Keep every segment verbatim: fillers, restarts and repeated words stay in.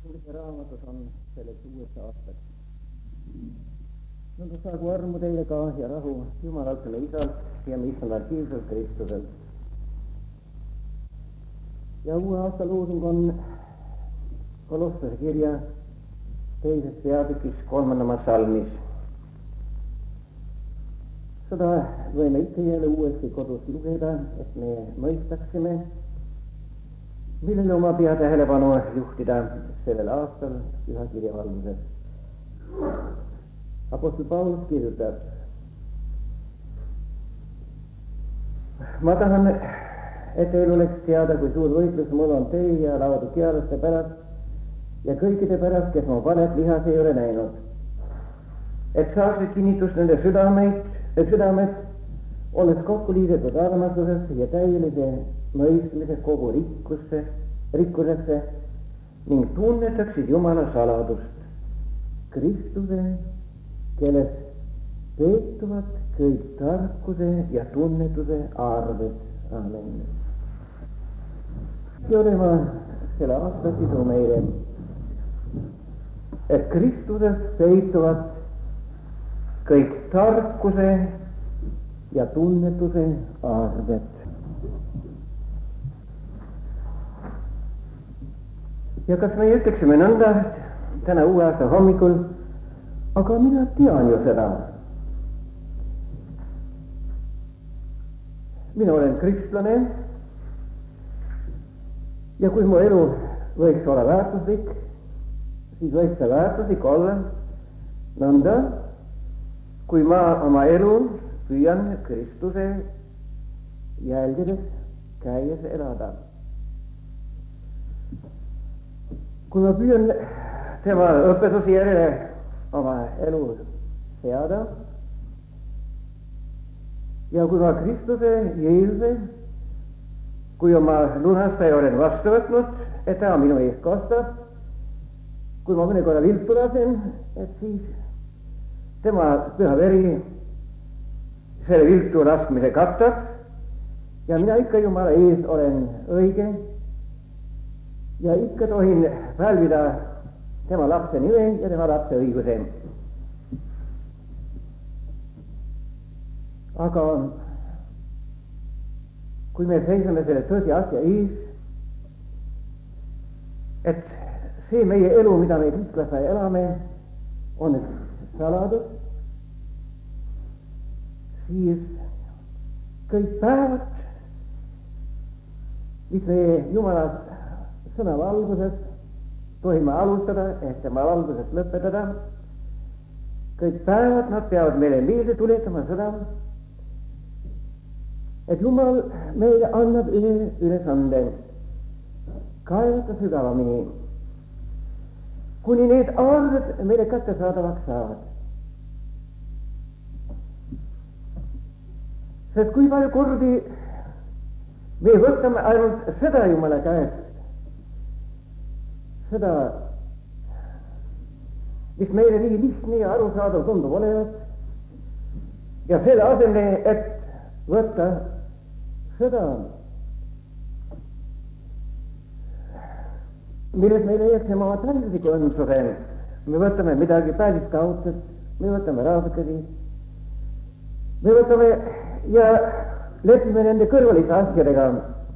raamatus on selleks uueks aastaks. Nõnda saagu armu teile ka ja rahu Jumalalt meie Isalt ja meie Issandalt Jeesus Kristuselt. Ja uue aasta loosung on Kolossase kirja teises peatükis kolmandamas salmis. Seda võime ikka jälle uuesti kodus lugeda, et me mõistaksime, millele oma pea tähelepanu juhtida sellel aastal püha kirja valguses. Apostel Paulus kirjutab: ma tahan, et teil oleks teada, kui suur võitlus mul on teie ja laodikialaste pärast ja kõikide pärast, kes mu valet lihas ei ole näinud, et saaksid kinnitust nende südameid, südamed, olles kokku liidetud armastuses ja täielise mõistmise kogu rikkusse, rikkusesse ning tunnetaksid Jumala saladust, Kristuse, kelles peetuvad kõik tarkuse ja tunnetuse arved. Amen. Ja olema selle aasta sisu meile, et Kristuses peituvad kõik tarkuse ja tunnetuse arved. Ja kas me ütleksime nõnda täna uue aasta hommikul, aga mina tean ju seda. Mina olen kristlane ja kui mu elu võiks olla väärtuslik, siis võiks see väärtuslik olla nõnda, kui ma oma elu püüan Kristuse jälgides käies elada. Kui ma püüan tema õpetusi järele oma elu seada ja kui ma Kristuse Jeesuse, kui oma lunastaja olen vastu võtnud, et ta minu eest kostab, kui ma mõne korra viltu lasen, et siis tema püha veri selle viltu laskmise katab ja mina ikka Jumala ees olen õige ja ikka tohin pälvida tema lapse nime ja tema lapse õiguse. Aga kui me seisame selle tõsi asja ees, et see meie elu, mida me kristlase elame, on üks saladus, siis kõik päevad, mis me Jumala sõna valguses tohime alustada, ehk tema valguses lõpetada, kõik päevad nad peavad meile meelde tuletama seda, et Jumal meile annab ühe ülesande kaevata sügavamini, kuni need arved meile kättesaadavaks saavad. Sest kui palju kordi me võtame ainult seda Jumala käest, seda, mis meile nii lihtne ja arusaadav tundub olevat, ja selle asemel, et võtta seda, milles me leiaksime oma täieliku õndsuse, me võtame midagi päliskaudset, me võtame raadukesi, me võtame ja lepime nende kõrvaliste asjadega.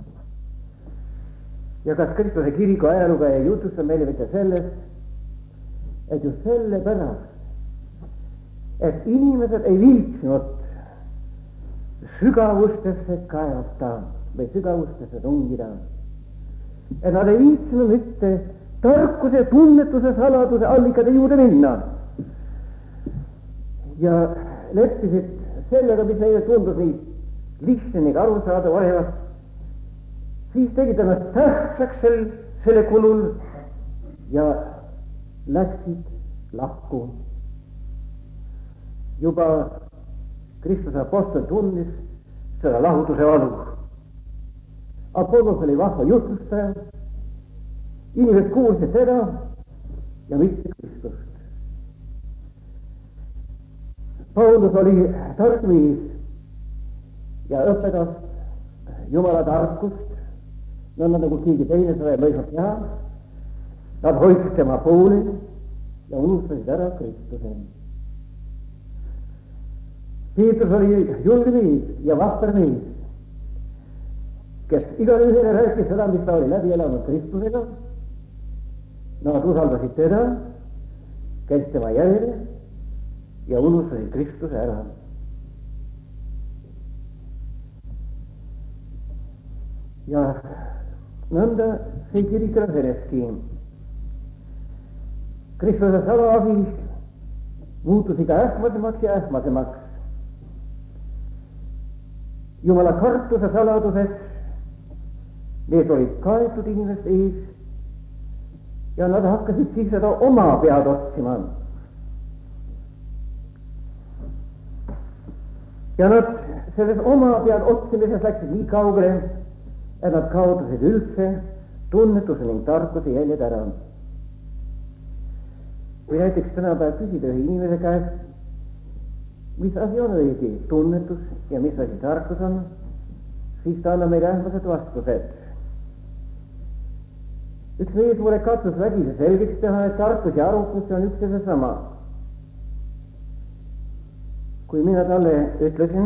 Ja kas Kristuse kiriku ajalugu ei jutusta meile mitte sellest, et just selle pärast, et inimesed ei viitsinud sügavustesse kaevata või sügavustesse tungida, et nad ei viitsinud mitte tarkuse, tunnetuse, saladuse allikade juurde minna ja leppisid sellega, mis neile tundus nii lihtne ning arusaadav olevat, siis tegid ennast tähtsaks sel, selle kulul ja läksid lahku. Juba Kristuse apostel tundis seda lahutuse valu. Apollos oli vahva jutlustaja, inimesed kuulsid seda ja mitte Kristust. Paulus oli tark mees ja õpetas Jumala tarkust, nõnda nagu keegi teine seda ei mõisnud teha, Nad hoidsid tema poole ja unustasid ära Kristuse. Peetrus oli julge mees ja vahver mees, kes igale ühele rääkis seda, mis ta oli läbi elanud Kristusega. Nad usaldasid teda, käis tema järele ja unustasid Kristuse ära. Ja nõnda see kirik laseneski. Kristuse salaabi muutus iga ähmasemaks ja ähmasemaks. Jumala kartuse saladused, need olid kaetud inimeste ees ja nad hakkasid siis seda oma pead otsima. Ja nad selles oma pead otsimises läksid nii kaugele, et nad kaotasid üldse tunnetuse ning tarkuse jäljed ära. Kui näiteks tänapäev küsida ühe inimese käest, mis asi on õige tunnetus ja mis asi tarkus on, siis ta annab meile ähmased vastused. Üks mees mulle katsus vägisi selgeks teha, et tarkus ja arukus on üks ja seesama. Kui mina talle ütlesin,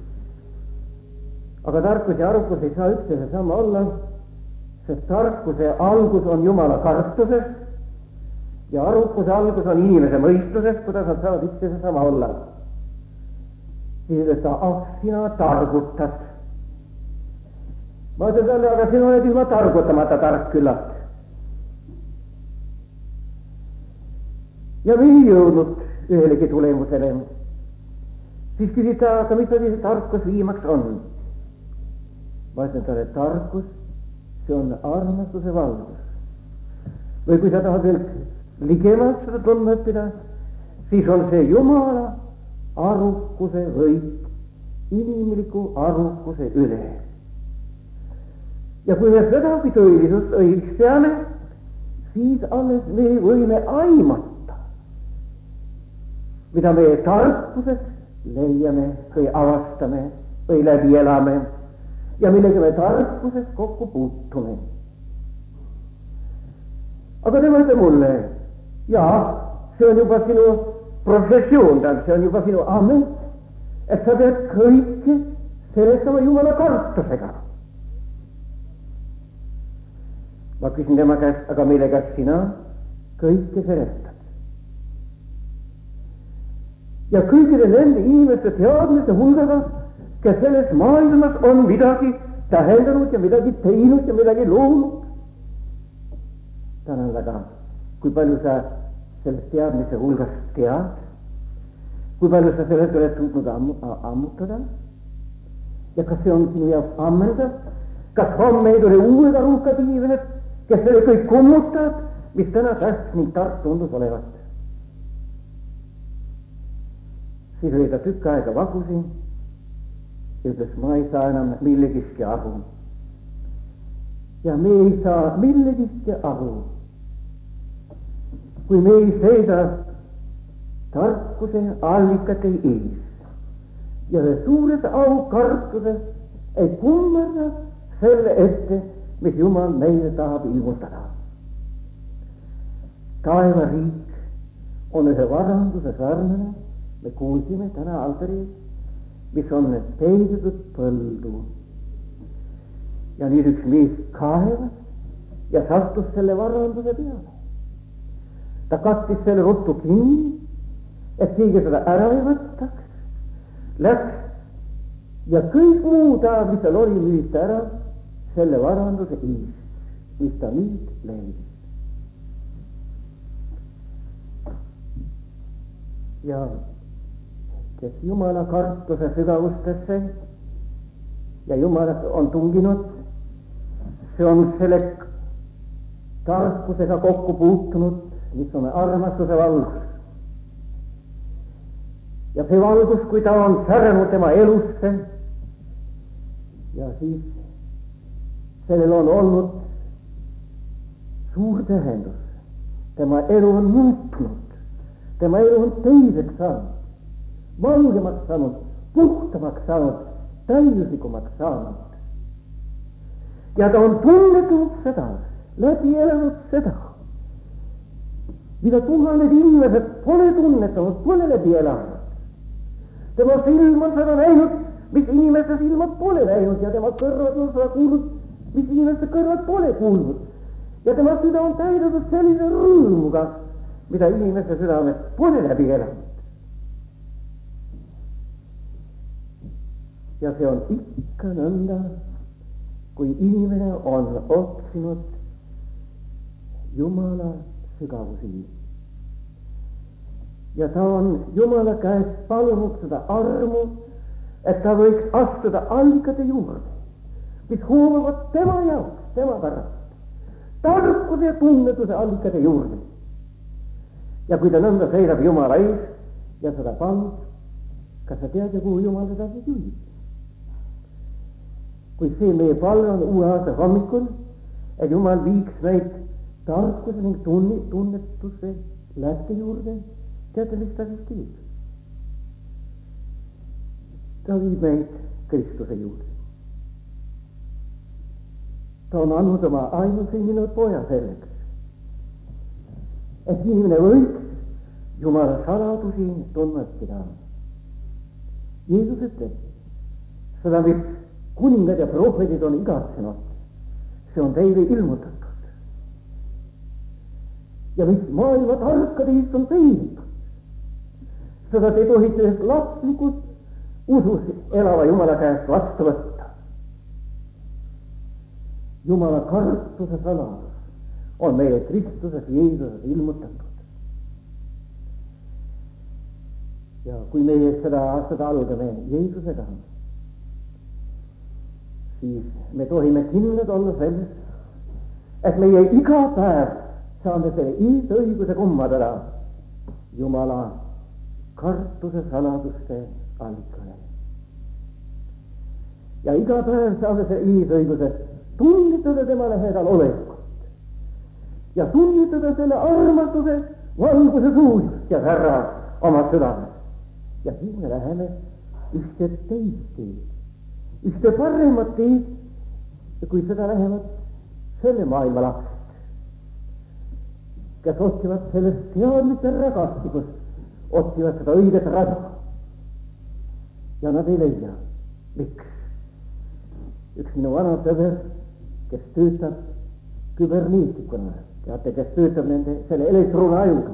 aga tarkus ja arukus ei saa üks ja seesama olla, sest tarkuse algus on Jumala kartuses ja arukuse algus on inimese mõistuses, kuidas nad saavad üks ja seesama olla. Siis ütles ta, ah, sina targutad. Ma ütlen talle, aga sina oled ilma targutamata tark küllalt. Ja me ei jõudnud ühelegi tulemusele. Siis küsis ta, aga mis see tarkus viimaks on? Ma ütlen talle, tarkus, see on armastuse valgus. Või kui sa tahad veel ligemalt seda tundma õppida, siis on see Jumala arukuse võit inimliku arukuse üle. Ja kui me seda kui tõelisust õigiks peame, siis alles me võime aimata, mida me tarkuses leiame või avastame või läbi elame ja millega me tarkuses kokku puutume. Aga tema ütleb mulle, jaa, see on juba sinu professioon, see on juba sinu amet, et sa pead kõike seletama Jumala kartusega. Ma küsin tema käest, aga millega sina kõike seletad? Ja kõigile nende inimeste teadmiste hulgaga, kes selles maailmas on midagi tähendanud ja midagi teinud ja midagi loonud. Tänan väga, kui palju sa sellest teadmise hulgast tead, kui palju sa sellest oled suutnud ammu, ammutada ja kas see on sinu jaoks ammendav, kas homme ei tule uued arukad inimesed, kes selle kõik kummutavad, mis täna tähtis ning tark tundus olevat. Siis oli ta tükk aega vagusi ja ütles, ma ei saa enam millegiski aru. Ja me ei saa millegiski aru, kui me ei seisa tarkuse allikate ees ja suures aukartuses ei kummarda selle ette, mis Jumal meile tahab ilmutada. Taevariik on ühe varanduse sarnane, me kuulsime täna altaris, mis on peidetud põldu. Ja nüüd üks mees kaevas ja sattus selle varanduse peale. Ta kattis selle ruttu kinni, et keegi seda ära ei võttaks. Läks ja kõik muu ta, mis tal oli, müüt ära selle varanduse eest, mis ta nüüd leidis. Ja kes Jumala kartuse sügavustesse ja Jumal on tunginud, see on selle tarkusega kokku puutunud, mis on armastuse valgus. Ja see valgus, kui ta on säranud tema elusse ja siis sellel on olnud suur tähendus. Tema elu on muutunud, tema elu on teiseks saanud, valgemaks saanud, puhtamaks saanud, täiuslikumaks saanud. Ja ta on tunnetanud seda, läbi elanud seda, mida tuhanded inimesed pole tunnetanud, pole läbi elanud. Tema silm on seda näinud, mis inimeste silmad pole näinud ja tema kõrvad on seda kuulnud, mis inimeste kõrvad pole kuulnud. Ja tema süda on täidetud sellise rõõmuga, mida inimeste südamed pole läbi elanud. Ja see on ikka nõnda, kui inimene on otsinud Jumala sügavusi. Ja ta on Jumala käest palunud seda armu, et ta võiks astuda allikate juurde, mis hoomavad tema jaoks, tema pärast, tarkuse ja tunnetuse allikate juurde. Ja kui ta nõnda seisab Jumala ees ja seda palub, kas sa tead, kuhu Jumal teda siis juhib? Kui see meie palve on uue aasta hommikul, et Jumal viiks meid tarkuse ning tunni, tunnetuse lähte juurde, teate, mis ta siis teeb? Ta viib meid Kristuse juurde. Ta on andnud oma ainusündinud poja selleks, et inimene võiks Jumala saladusi tundma õppida. Jeesus ütleb, seda mis kuningad ja prohvetid on igatsenud, see on teile ilmutatud. Ja mis maailma tarkadest on peidetud, seda te tohite lapslikus usus elava Jumala käest vastu võtta. Jumala kartuse saladus on meile Kristuses Jeesuses ilmutatud. Ja kui meie seda aastat algame Jeesusega, siis me tohime kindlad olla selles, et meie iga päev saame selle eesõiguse kummadada Jumala kartuse saladuste allikale. Ja iga päev saame selle eesõiguse tunnetada tema lähedal olekut ja tunnetada selle armastuse valguse suujust ja härra oma südames. Ja siis me läheme ühte teist teed, ühte paremat teed, kui seda lähevad selle maailma lapsed, kes otsivad sellest teadmiste rägastikust, otsivad seda õiget rada. Ja nad ei leia. Miks? Üks minu vana sõber, kes töötab küberneetikuna, teate, kes töötab nende selle elektronajuga.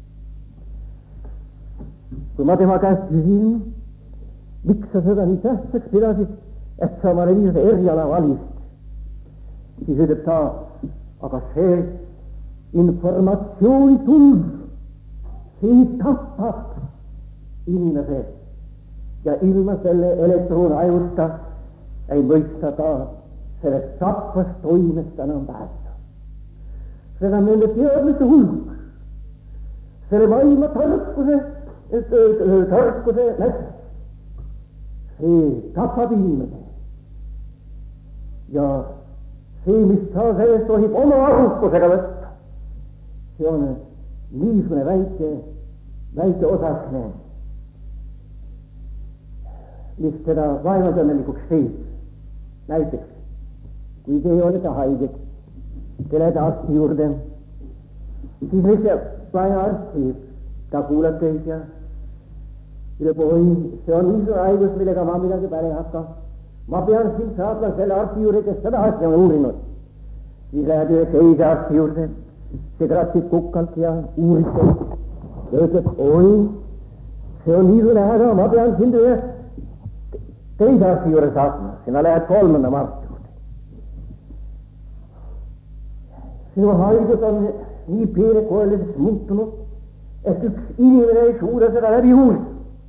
Kui ma tema käest küsin, miks sa seda nii tähtsaks pidasid, et sa omale niisuguse eriala valisid, siis ütleb ta, aga see informatsiooni tund, see tapab inimese ja ilma selle elektronajuta ei mõista ta sellest tapvast toimest enam päästa. Seda on nende teadmiste hulk, selle maailma tarkuse tarkuse näst, see tapab inimese. Ja see, mis ta sellest tohib oma arvustusega võtta, see on niisugune väike, väike osakene, mis teda vaevaldõnnelikuks teeb. Näiteks, kui te olete haiged, te lähete arsti juurde, siis mis see vaja arst teeb? Ta kuulab teid ja ütleb, oi, see on niisugune haigus, millega ma midagi päre ei hakka. Ma pean sind saatma selle arsti juurde, kes seda asja on uurinud. Siis lähed ühe teise arsti juurde, see kratsib kukkalt ja uurib teid. Ja ütleb, oi, see on niisugune häda, ma pean sind ühe teise arsti juurde saatma. Sina lähed kolmanda arsti juurde. Sinu haigus on nii peenekoeliseks muutunud, et üks inimene ei suuda seda läbi uurida.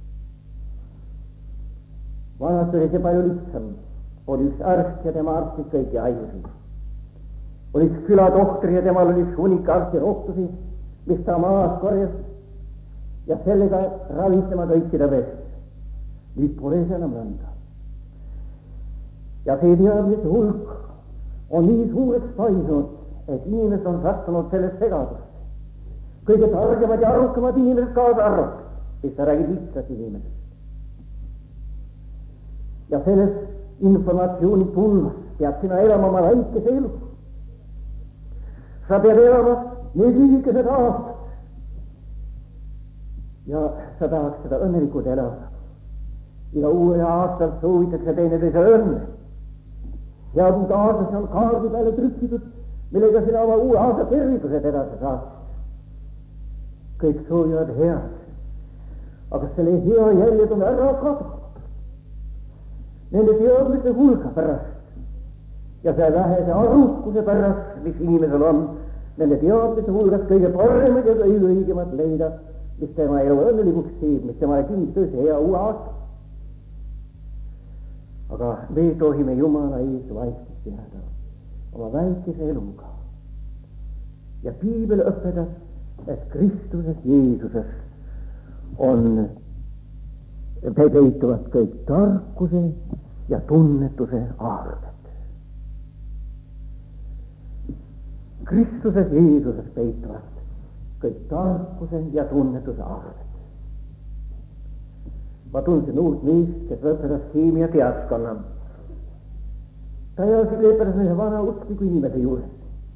Vanast oli see palju lihtsam. Oli üks arst ja tema arstid kõiki haigusi. Oli üks külatohtri ja temal oli üks hunnik arsti rohtusi, mis ta maas korjas ja sellega ravitama kõiki ta pest. Nüüd pole see enam nõnda. Ja see teadmiste hulk on nii suureks paisunud, et inimesed on sattunud sellest segadust. Kõige targemad ja arukamad inimesed kaasa arvavad, siis ta räägib lihtsalt inimesest. Ja sellest informatsiooni tulmas peab sina elama oma väikese elu. Sa pead elama need lühikesed aastad, ja sa tahaks seda õnnelikult elada. Iga uue aastal soovitakse teineteise õnne. Head uut aastas on kaardi peale trükkitud, millega sina oma uue aasta tervitused edasi saad. Kõik soovivad head, aga selle hea jäljed on ära kadunud. Nende teadmiste hulga pärast ja see vähese arukuse pärast, mis inimesel on, nende teadmiste hulgas kõige paremad ja kõige õigemad leida, mis tema elu õnnelikuks teeb, mis temale kinnitas hea uue aasta. Aga me tohime Jumala ees vaikselt jääda oma väikese eluga. Ja piibel õpetab, et Kristuses Jeesuses on peituvad kõik tarkuse ja tunnetuse aarded. Kristuses Jeesuses peituvad kõik tarkuse ja tunnetuse aarded. Ma tundsin uut meest, kes lõpetas keemia teadskonna. Ta ei olnud lõpetas ühe vana uskliku inimese juures.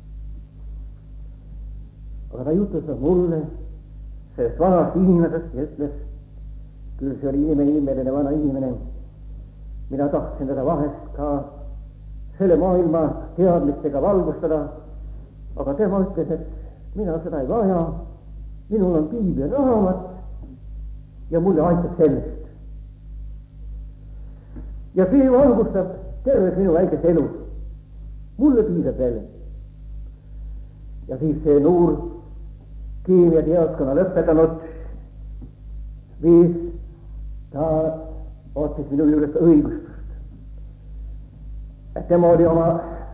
Aga ta jutustas mulle sellest vanast inimesest ja ütles, küll see oli inimene, imeline vana inimene. Mina tahtsin teda vahest ka selle maailma teadmistega valgustada, aga tema ütles, et mina seda ei vaja, minul on piibli raamat ja mulle aitab sellest. Ja see valgustab terves minu väikest elu. Mulle piisab sellest. Ja siis see noor keemia teadskonna lõpetanud viis, ta ootas minu juurest õigustust. Et tema oli oma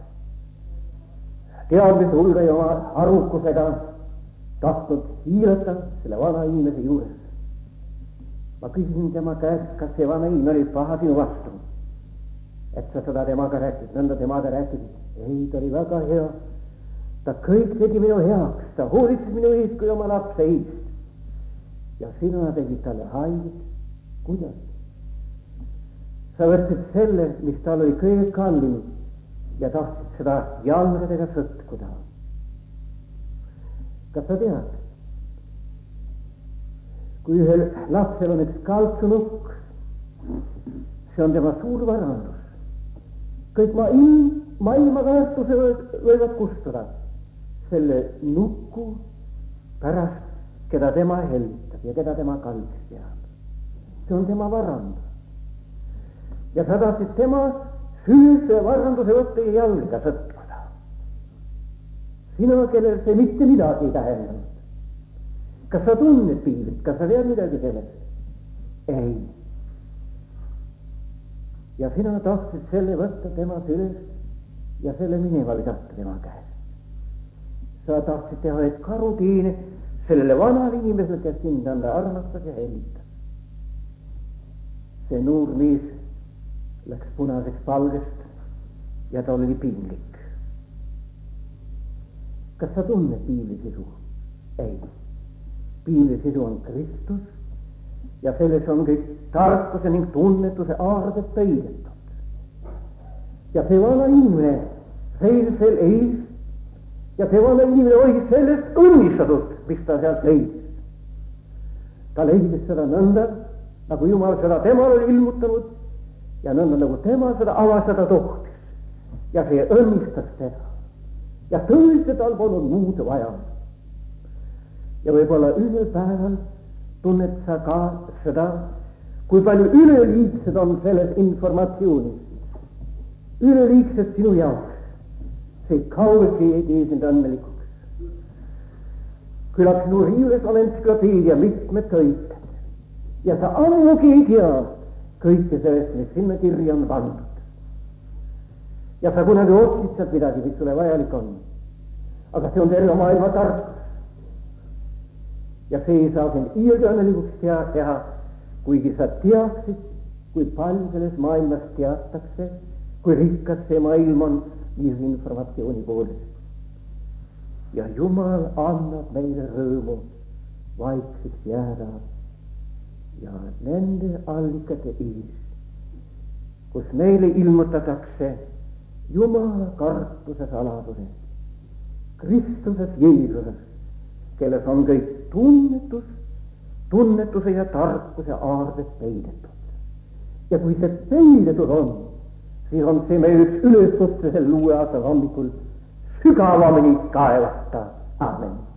teadmiste hulga ja oma arukusega tahtnud hiilata selle vana inimese juures. Ma küsisin tema käest, kas see vana inimene oli paha sinu vastu, et sa seda temaga rääkid, nõnda temaga rääkid. Ei, ta oli väga hea. Ta kõik tegi minu heaks, ta hoolitses minu eest kui oma lapse eest. Ja sina tegid talle haiget. Kuidas? Sa võtsid selle, mis tal oli kõige kallim ja tahtsid seda jalgadega sõtkuda. Kas sa tead? Kui ühel lapsel on üks kaltsunukk, see on tema suur varandus. Kõik maailma väärtuse võivad kustuda selle nukku pärast, keda tema hellitab ja keda tema kalliks peab. See on tema varandus. Ja sa tahtsid tema süüse varanduse võtta ja jalga sõtkuda. Sina, kellel see mitte midagi ei tähendanud. Kas sa tunned piiblit? Kas sa tead midagi sellest? Ei. Ja sina tahtsid selle võtta tema sülest ja selle minema visata tema käest. Sa tahtsid teha et karuteene sellele vanale inimesele, kes sind anda armastas ja hellitas. See noor mees läks punaseks palgest ja ta oli piinlik. Kas sa tunned piibli sisu? Ei. Piibli sisu on Kristus ja selles on kõik tarkuse ning tunnetuse aarded peidetud. Ja see vana inimene seisis seal ees ja see vana inimene oli sellest õnnistatud, mis ta sealt leidis. Ta leidis seda nõnda, nagu Jumal seda temal oli ilmutanud ja nõnda, nagu tema seda avastada tohtis. Ja see õnnistas teda. Ja tõesti tal polnud muud vaja. Ja võib-olla ühel päeval tunned sa ka seda, kui palju üleliigsed on selles informatsioonis. Üleliigsed sinu jaoks. See kaugeltki ei tee sind õnnelikuks. Küllap sinu riiules on entsüklopeedia mitmed tõited. Ja sa ammugi ei tea kõike sellest, mis sinna kirja on pandud. Ja sa kunagi otsid sealt midagi, mis sulle vajalik on. Aga see on terve maailma tarkus. Ja see ei saa sind iiagi õnnelikuks teha, kuigi sa teaksid, kui palju selles maailmas teatakse, kui rikkad see maailm on viis informatsiooni poolest. Ja Jumal annab meile rõõmu vaikseks jääda ja nende allikate ees, kus meile ilmutatakse Jumala kartuse saladused, Kristuses Jeesuses, kelles on kõik tunnetus tunnetuse ja tarkuse aardes peidetud. Ja kui see peidetud on, siis on see meie üks üleskutse sel uue aasta hommikul sügavamini kaevata. Amen.